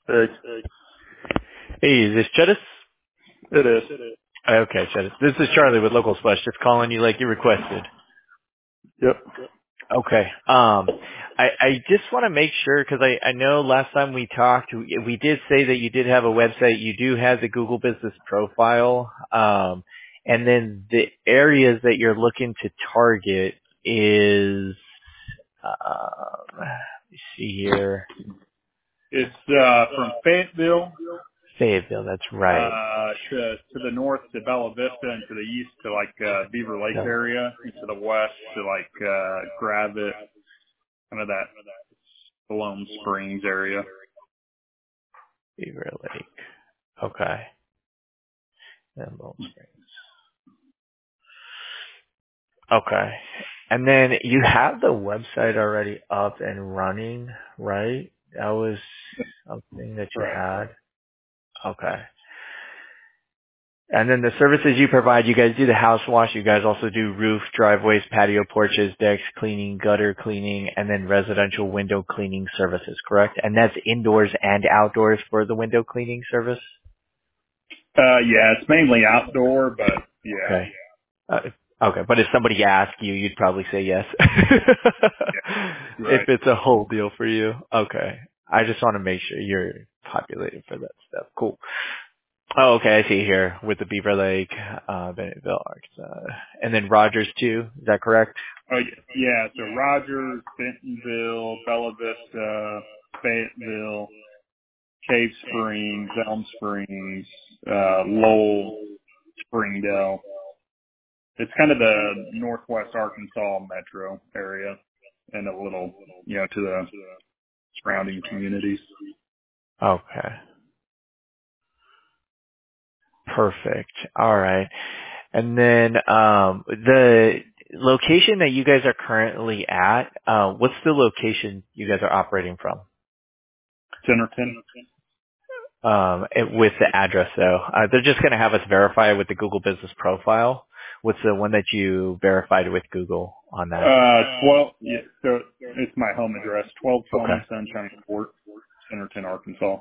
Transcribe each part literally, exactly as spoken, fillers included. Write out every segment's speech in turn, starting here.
Hey, Hey, is this Chetis? it is. Okay, Chetis. This is Charlie with Local Splash, just calling you like you requested. Yep. Okay. Um, I, I just want to make sure because I, I know last time we talked, we, we did say that you did have a website. You do have the Google Business Profile, um, and then the areas that you're looking to target is. Uh, let me see here. It's uh, from Fayetteville Fayetteville. That's right. uh, to to the north to Bella Vista, and to the east to like uh, Beaver Lake So, area, and to the west to like uh, Gravette, kind of that Siloam Springs area. Beaver Lake. Okay. And Lone Springs. Okay. And then you have the website already up and running, right? That was something that you Right. had. Okay. And then the services you provide, you guys do the house wash. You guys also do roof, driveways, patio porches, decks cleaning, gutter cleaning, and then residential window cleaning services, correct? And that's indoors and outdoors for the window cleaning service? Uh, yeah, it's mainly outdoor, but yeah, Okay. Uh, okay, but if somebody asked you, you'd probably say yes. If right. it's a whole deal for you. Okay. I just want to make sure you're populated for that stuff. Cool. Oh, okay, I see here with the Beaver Lake, uh, Bennetville, Arkansas. And then Rogers too, is that correct? Oh yeah, yeah. So Rogers, Bentonville, Bella Vista, Fayetteville, Cave Springs, Elm Springs, uh, Lowell, Springdale. It's kind of the northwest Arkansas metro area and a little, you know, to the surrounding communities. Okay. Perfect. All right. And then, um, the location that you guys are currently at, uh, what's the location you guys are operating from? Centerton. Um, it, with the address though. Uh, they're just going to have us verify it with the Google Business Profile. What's the one that you verified with Google on that? Uh, twelve, yeah, so it's my home address, twelve Okay. twenty Sunshine Court, Centerton, Arkansas.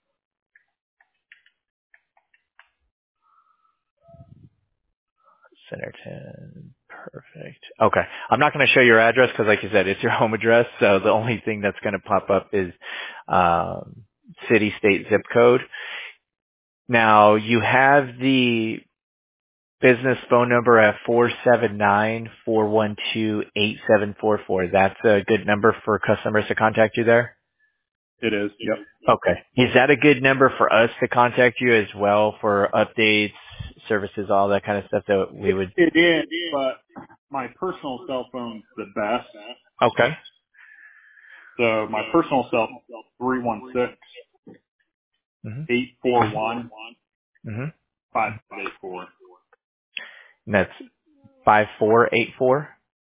Centerton. Perfect. Okay. I'm not going to show your address because like you said, it's your home address. So the only thing that's going to pop up is, um, city, state, zip code. Now you have the business phone number at four seven nine, four one two, eight seven four four. That's a good number for customers to contact you there? It is, yep. Okay. Is that a good number for us to contact you as well for updates, services, all that kind of stuff that we It, would? it is, but my personal cell phone's the best. Okay. So my personal cell, three one six, Mm-hmm. eight four one, Mm-hmm. five eight four. And that's five four eight four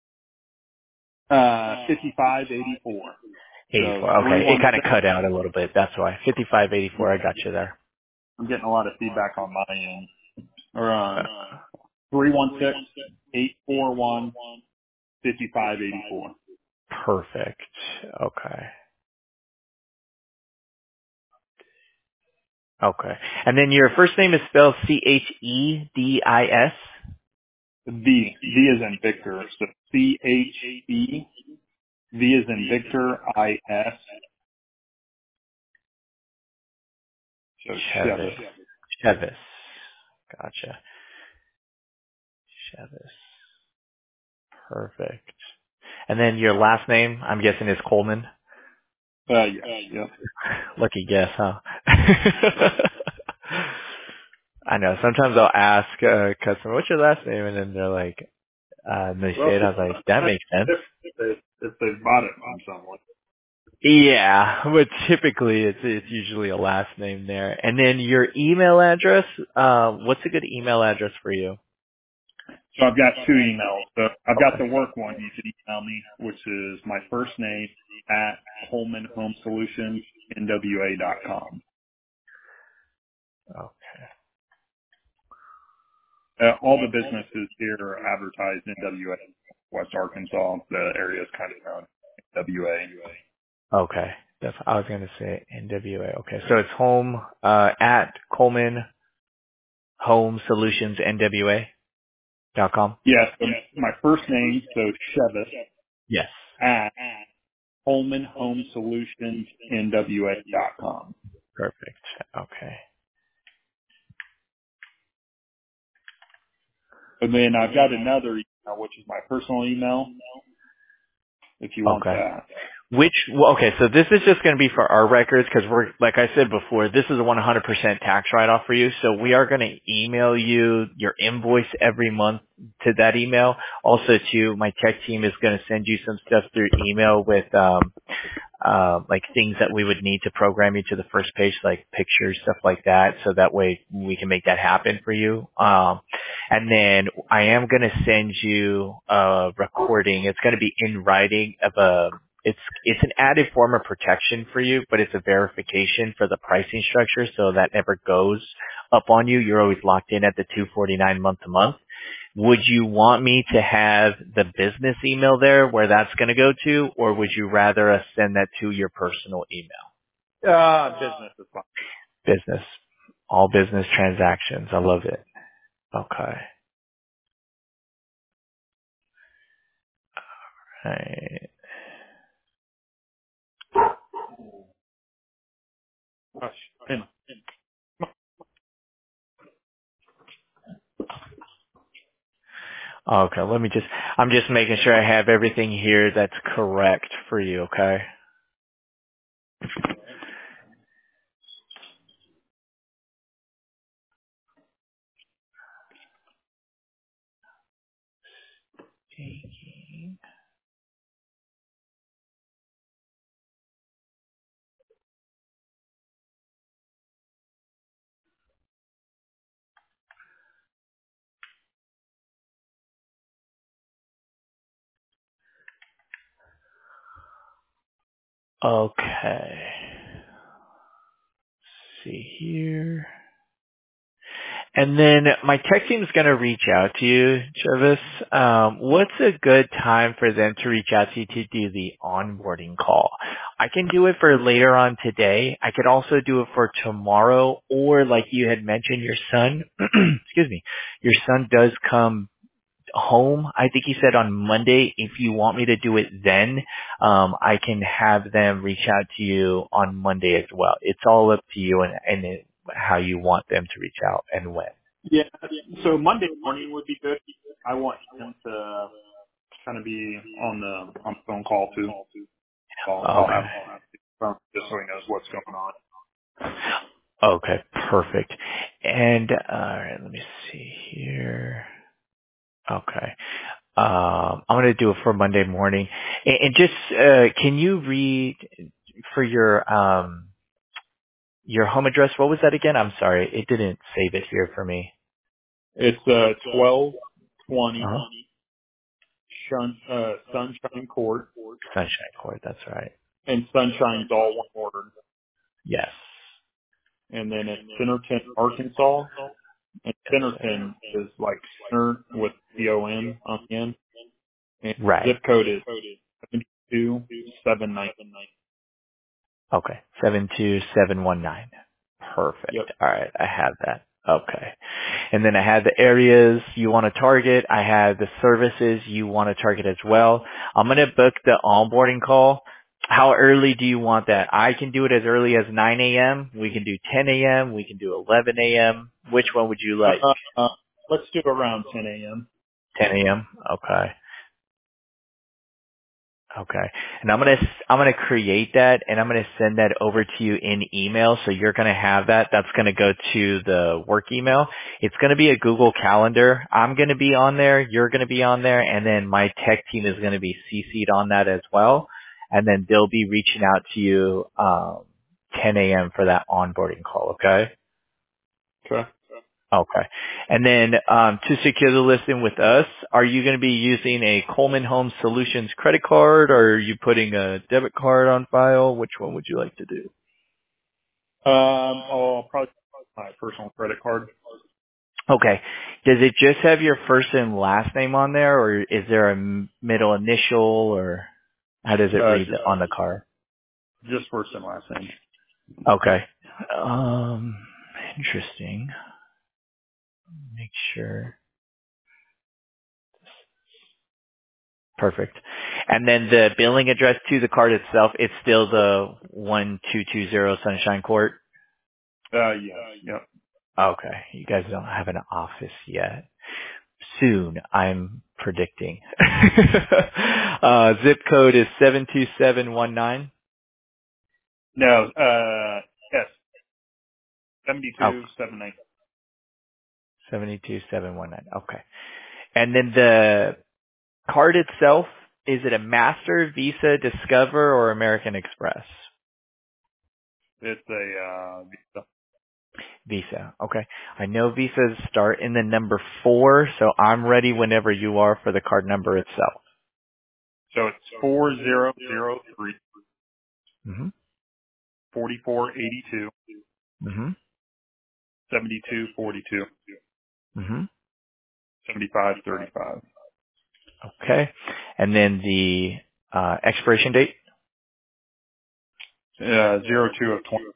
Uh, fifty-five eighty-four. eighty So four. Okay. It kind of three one six. cut out a little bit. That's why. fifty-five eighty-four. I got you there. I'm getting a lot of feedback on my end. Or Uh, uh, three one six eight four one fifty-five eighty-four. Perfect. Okay. Okay. And then your first name is spelled C H E D I S? V V is in Victor. So C H E V is in Victor I S. So Chevis. Chevis. Chevis. Gotcha. Chevis. Perfect. And then your last name, I'm guessing is Coleman. Uh, yes. Yep. Lucky guess, huh? I know. Sometimes I'll ask a customer, "What's your last name?" And then they're like, uh, and they Well, say it. I was like, "That if makes sense." they if they bought it from someone. Yeah, but typically it's it's usually a last name there. And then your email address. Uh, what's a good email address for you? So I've got two emails. So I've got Okay. the work one. You can email me, which is my first name at Coleman Home Solutions N W A dot com. Okay. Uh, all the businesses here are advertised in W A, West Arkansas. The area is kind of known N W A. Okay. Def- I was going to say N W A. Okay, so it's home uh, at Coleman Home Solutions N W A dot com. Yes, so my first name, so Chevis, Yes. at Coleman Home Solutions N W A dot com. Perfect. Okay. And then I've got another email, which is my personal email, if you want Okay. that. Which, well, okay, so this is just going to be for our records because we're, like I said before, this is a one hundred percent tax write-off for you. So we are going to email you your invoice every month to that email. Also, too, my tech team is going to send you some stuff through email with, um, uh, like things that we would need to program you to the first page, like pictures, stuff like that. So that way we can make that happen for you. Um, and then I am going to send you a recording. It's going to be in writing of a, it's, it's an added form of protection for you, but it's a verification for the pricing structure. So that never goes up on you. You're always locked in at the two forty-nine month to month. Would you want me to have the business email there where that's going to go to, or would you rather us send that to your personal email? Uh, business is fine. Business. All business transactions. I love it. Okay. Right. Gosh, and Okay. Let me just, I'm just making sure I have everything here that's correct for you. Okay. Okay. Let's see here. And then my tech team is going to reach out to you, Travis. Um, what's a good time for them to reach out to you to do the onboarding call? I can do it for later on today. I could also do it for tomorrow, or like you had mentioned, your son, excuse me, your son does come home. I think he said on Monday. If you want me to do it then, um, I can have them reach out to you on Monday as well. It's all up to you and, and it, how you want them to reach out and when. yeah, so Monday morning would be good. I want him to kind of be on the on the phone call too. I'll, I'll Okay. have phone just so he knows what's going on. Okay, perfect. And all right, let me see here. Okay. Um, I'm going to do it for Monday morning. And, and just, uh, can you read for your, um, your home address? What was that again? I'm sorry. It didn't save it here for me. It's uh twelve twenty Uh-huh. Shun, uh, Sunshine Court, Sunshine Court. That's right. and Sunshine's all one word. Yes. And then it's Centerton, Arkansas, and Yes, sir. Centerton is like center with C O N on the end. And Right. zip code is seven two seven nine. Okay. seven two seven one nine. Yep. Perfect. All right. I have that. Okay. And then I had the areas you want to target. I had the services you want to target as well. I'm going to book the onboarding call. How early do you want that? I can do it as early as nine a.m. We can do ten a.m. We can do eleven a.m. Which one would you like? Uh, uh, let's do around ten a.m. ten a.m. Okay. Okay. And I'm going to, I'm going to create that and I'm going to send that over to you in email. So you're going to have that. That's going to go to the work email. It's going to be a Google Calendar. I'm going to be on there. You're going to be on there. And then my tech team is going to be C C'd on that as well. And then they'll be reaching out to you, um, ten a.m. for that onboarding call. Okay. Okay. Okay. And then um, to secure the listing with us, are you going to be using a Coleman Home Solutions credit card, or are you putting a debit card on file? Which one would you like to do? Um, I'll probably my personal credit card. Okay. Does it just have your first and last name on there, or is there a m- middle initial, or how does it Uh, read just on the card? Just first and last name. Okay. Um, interesting. Make sure. Perfect. And then the billing address to the card itself, it's still the one two two zero Sunshine Court? Uh, yes. Yep. Okay. You guys don't have an office yet. Soon, I'm predicting. uh, zip code is seven two seven one nine. No, uh, yes. Oh, seventy-two, seven ninety. seven two seven one nine. Okay. And then the card itself, is it a Master, Visa, Discover, or American Express? It's a, uh, Visa. Visa. Okay. I know Visas start in the number four, so I'm ready whenever you are for the card number itself. So it's four zero zero three, Mm-hmm. forty-four eighty-two, Mm-hmm. seventy-two forty-two, Mm-hmm. seventy-five thirty-five. Okay. And then the uh, expiration date, Uh, zero two of twenty.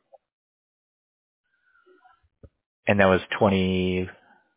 and that was twenty.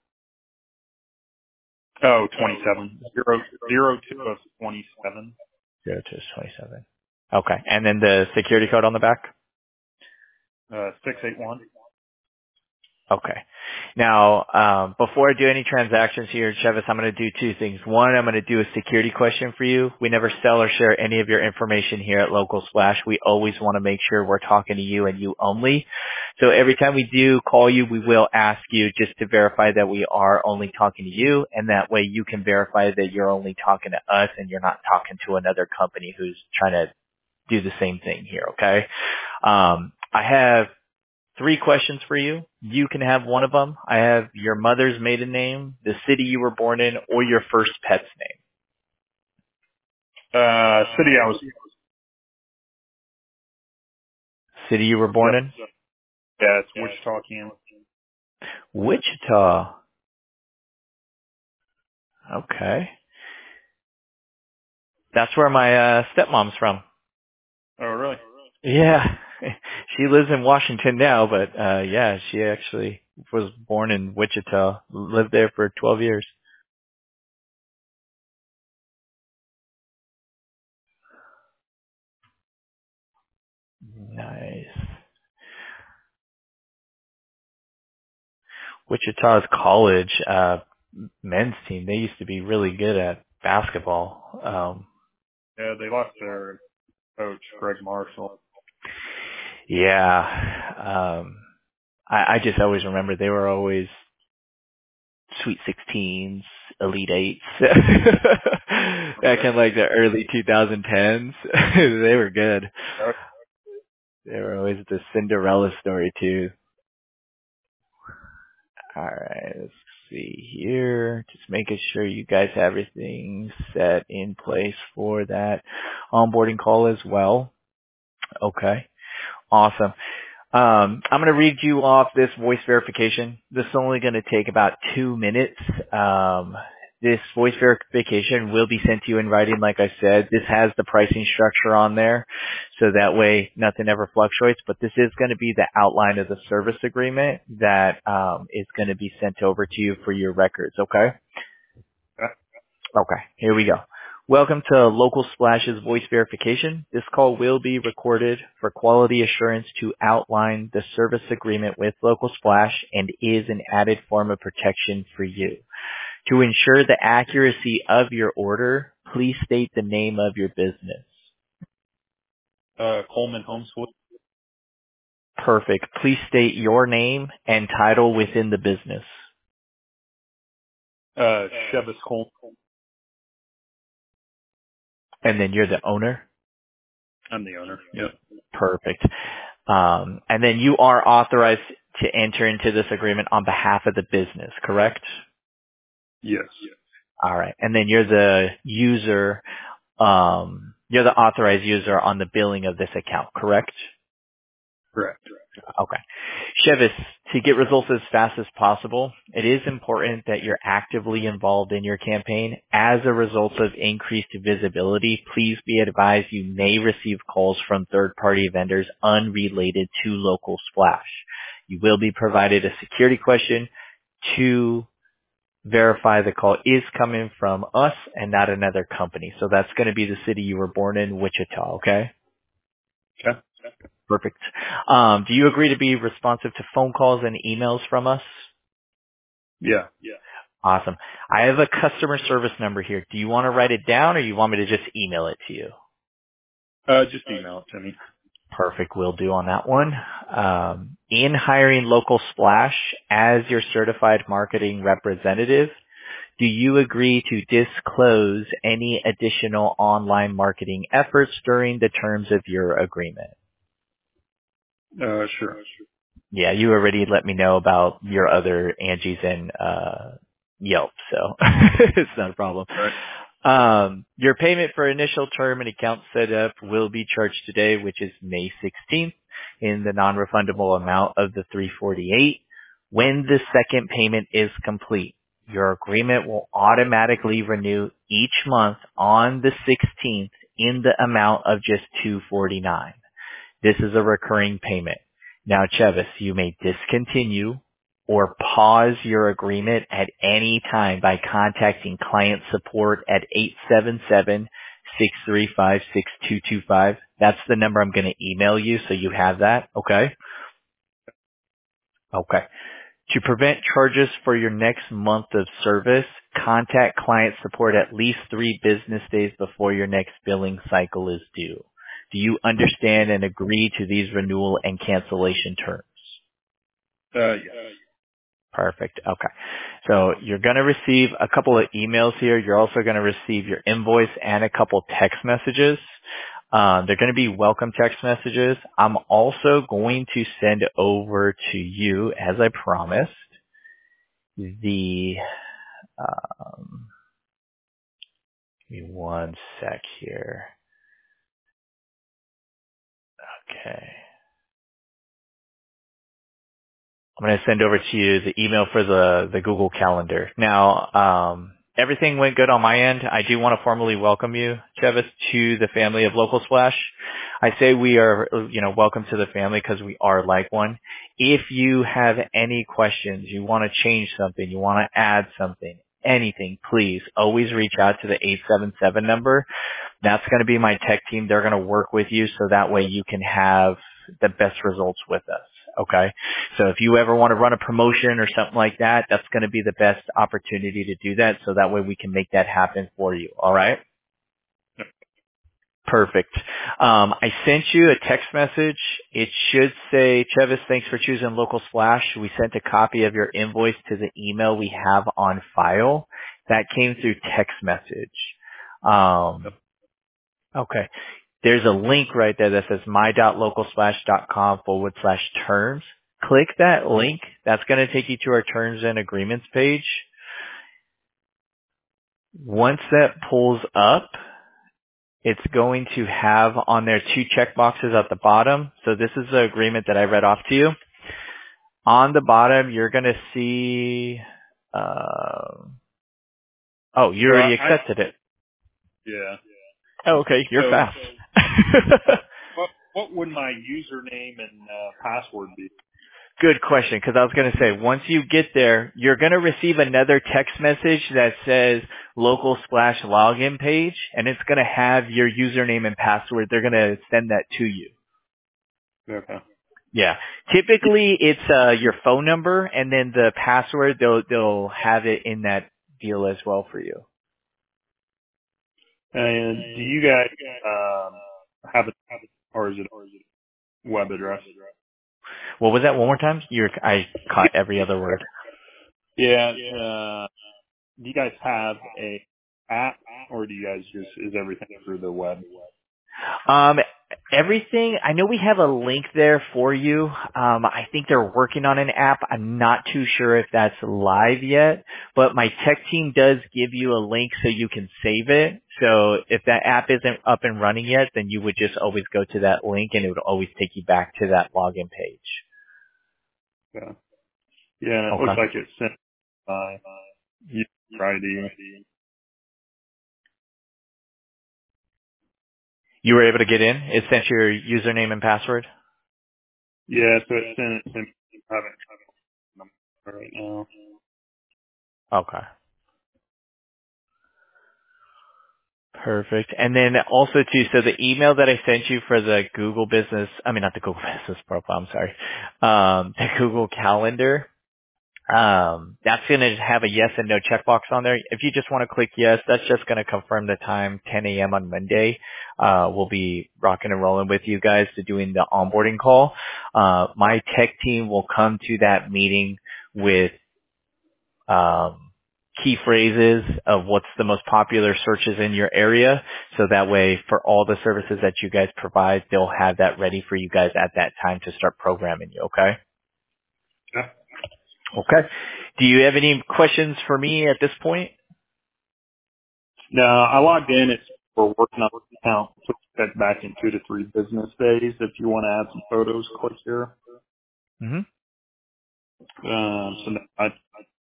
Oh, twenty-seven. Zero, zero two of twenty-seven. Zero two is twenty-seven. Okay. And then the security code on the back? Uh, six eight one. Okay. Now, um, before I do any transactions here, Chevis, I'm going to do two things. One, I'm going to do a security question for you. We never sell or share any of your information here at Local Splash. We always want to make sure we're talking to you and you only. So every time we do call you, we will ask you just to verify that we are only talking to you, and that way you can verify that you're only talking to us and you're not talking to another company who's trying to do the same thing here, okay? Um, I have three questions for you. You can have one of them. I have your mother's maiden name, the city you were born in, or your first pet's name. Uh, city I was, City you were born yep. in? Yeah, it's Wichita, Kansas. Wichita. Okay. That's where my uh, stepmom's from. Oh, really? Yeah. She lives in Washington now, but uh yeah, she actually was born in Wichita, lived there for twelve years. Nice. Wichita's college uh men's team, they used to be really good at basketball. Um Yeah, they lost their coach, Greg Marshall. yeah. Um I, I just always remember they were always Sweet sixteens, Elite Eights. Back in like the early twenty tens. They were good. They were always the Cinderella story too. Alright, let's see here. Just making sure you guys have everything set in place for that onboarding call as well. Okay. Awesome. Um, I'm going to read you off this voice verification. This is only going to take about two minutes. Um, this voice verification will be sent to you in writing, like I said. This has the pricing structure on there, so that way nothing ever fluctuates. But this is going to be the outline of the service agreement that um, is going to be sent over to you for your records, okay? Yeah. Okay, here we go. Welcome to Local Splash's voice verification. This call will be recorded for quality assurance to outline the service agreement with Local Splash and is an added form of protection for you. To ensure the accuracy of your order, please state the name of your business. Uh, Coleman Homeswood. Perfect. Please state your name and title within the business. Uh, Chevis Coleman. And then you're the owner? I'm the owner. Yep. Perfect. Um, and then you are authorized to enter into this agreement on behalf of the business, correct? Yes. All right. And then you're the user, um, you're the authorized user on the billing of this account, correct? Correct. Okay. Chevis, to get results as fast as possible, it is important that you're actively involved in your campaign. As a result of increased visibility, please be advised you may receive calls from third-party vendors unrelated to Local Splash. You will be provided a security question to verify the call is coming from us and not another company. So that's going to be the city you were born in, Wichita, okay? Okay. Perfect. Um, do you agree to be responsive to phone calls and emails from us? Yeah. Yeah. Awesome. I have a customer service number here. Do you want to write it down or you want me to just email it to you? Uh, just email it to me. Perfect. Will do on that one. Um, in hiring Local Splash as your certified marketing representative, do you agree to disclose any additional online marketing efforts during the terms of your agreement? Uh, sure. Yeah, you already let me know about your other Angie's and uh, Yelp, so it's not a problem. Right. Um, your payment for initial term and account setup will be charged today, which is May sixteenth, in the non-refundable amount of the three hundred forty-eight dollars. When the second payment is complete, your agreement will automatically renew each month on the sixteenth in the amount of just two hundred forty-nine dollars. This is a recurring payment. Now, Chevis, you may discontinue or pause your agreement at any time by contacting client support at eight seven seven, six three five, six two two five. That's the number I'm going to email you so you have that, okay? Okay. To prevent charges for your next month of service, contact client support at least three business days before your next billing cycle is due. Do you understand and agree to these renewal and cancellation terms? Uh, yes. Perfect. Okay. So you're going to receive a couple of emails here. You're also going to receive your invoice and a couple text messages. Um, they're going to be welcome text messages. I'm also going to send over to you, as I promised, the, um, give me one sec here. Okay. I'm going to send over to you the email for the, the Google Calendar. Now, um, everything went good on my end. I do want to formally welcome you, Chevis, to the family of Local Splash. I say we are, you know, welcome to the family because we are like one. If you have any questions, you want to change something, you want to add something, anything, please always reach out to the eight seven seven number. That's going to be my tech team. They're going to work with you so that way you can have the best results with us. Okay. So if you ever want to run a promotion or something like that, that's going to be the best opportunity to do that. So that way we can make that happen for you. All right. Perfect. Um, I sent you a text message. It should say, Chevis, thanks for choosing Local Splash. We sent a copy of your invoice to the email we have on file. That came through text message. Um, okay. There's a link right there that says my.localsplash.com forward slash terms. Click that link. That's going to take you to our terms and agreements page. Once that pulls up, it's going to have on there two check boxes at the bottom. So this is the agreement that I read off to you. On the bottom, you're going to see, uh, oh, you So already I, I accepted it. yeah. Oh, okay. You're So fast. what what would my username and uh, password be? Good question, because I was going to say, once you get there, you're going to receive another text message that says Local Splash login page, and it's going to have your username and password. They're going to send that to you. Okay. Yeah. Typically, it's uh, your phone number, and then the password, they'll, they'll have it in that deal as well for you. And do you guys um, have a or is it a web address? What was that one more time? You're, I caught every other word. Yeah. Uh, do you guys have a app, or do you guys just is everything through the web? Um, everything, I know we have a link there for you. Um, I think they're working on an app. I'm not too sure if that's live yet, but my tech team does give you a link so you can save it. So if that app isn't up and running yet, then you would just always go to that link and it would always take you back to that login page. Yeah. Yeah, and it looks Okay. like it's sent by user I D. You were able to get in? It sent your username and password? Yeah, so it's sent it to me. I haven't tried it right now. Okay. Perfect. And then also too, so the email that I sent you for the Google Business, I mean not the Google Business profile, I'm sorry, um, the Google Calendar, um, that's going to have a yes and no checkbox on there. If you just want to click yes, that's just going to confirm the time, ten a.m. on Monday. Uh, we'll be rocking and rolling with you guys to doing the onboarding call. Uh, my tech team will come to that meeting with um, key phrases of what's the most popular searches in your area. So that way for all the services that you guys provide, they'll have that ready for you guys at that time to start programming you. Okay. Yeah. Okay. Do you have any questions for me at this point? No, I logged in. It's for working on the account. So check back in two to three business days. If you want to add some photos, click here. Mm-hmm. Um, so that's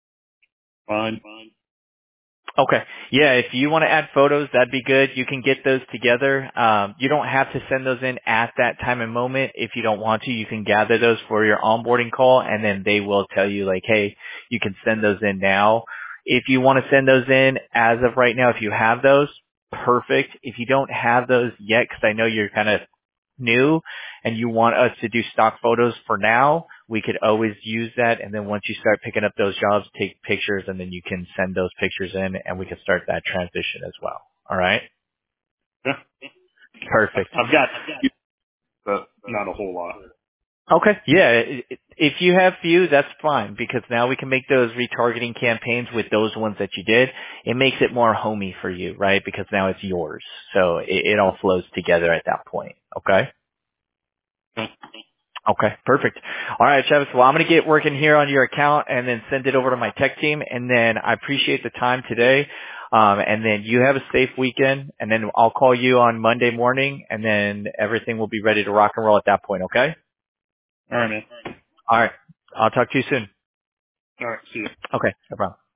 fine. Okay. Yeah, if you want to add photos, that'd be good. You can get those together. Um, you don't have to send those in at that time and moment. If you don't want to, you can gather those for your onboarding call, and then they will tell you, like, hey, you can send those in now. If you want to send those in as of right now, if you have those, perfect. If you don't have those yet, because I know you're kind of new and you want us to do stock photos for now, we could always use that. And then once you start picking up those jobs, take pictures, and then you can send those pictures in and we can start that transition as well. All right. Yeah. Perfect. I've got, but not a whole lot. Okay. Yeah. i- i- If you have few, that's fine because now we can make those retargeting campaigns with those ones that you did. It makes it more homey for you, right? Because now it's yours. So it, it all flows together at that point. Okay. Yeah. Okay, perfect. All right, Travis. Well, I'm going to get working here on your account and then send it over to my tech team. And then I appreciate the time today. Um, and then you have a safe weekend. And then I'll call you on Monday morning, and then everything will be ready to rock and roll at that point. Okay. All right, man. All right. I'll talk to you soon. All right. See you. Okay. No problem.